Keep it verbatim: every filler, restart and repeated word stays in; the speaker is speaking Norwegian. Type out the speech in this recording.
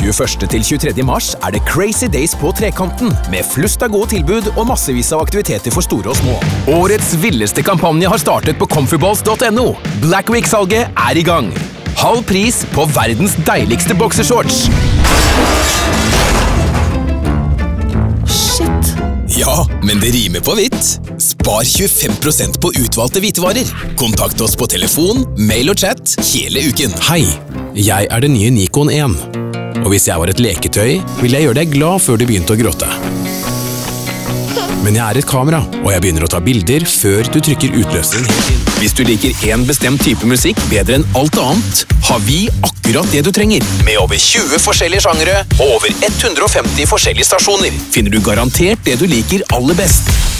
tjueførste til tjuetredje mars er det Crazy Days på Trekanten, med flust av gode tilbud og massevis av aktiviteter for store og små. Årets villeste kampanje har startet på comfyballs punktum no. Black Week-salget er i gang. Halv pris på verdens deiligste boksershorts. Shit. Ja, men det rimer på hvitt. Spar tjuefem prosent på utvalgte hvitevarer. Kontakt oss på telefon, mail og chat hele uken. Hei, jeg er det nye Nikon en. Og hvis jeg var et leketøy, vil jeg gjøre deg glad før du begynte å gråte. Men jeg er et kamera, og jeg begynner å ta bilder før du trykker utløseren helt inn. Hvis du liker en bestemt type musikk bedre enn alt annet, har vi akkurat det du trenger. Med over tjue forskjellige sjangere og over hundre og femti forskjellige stasjoner, finner du garantert det du liker aller best.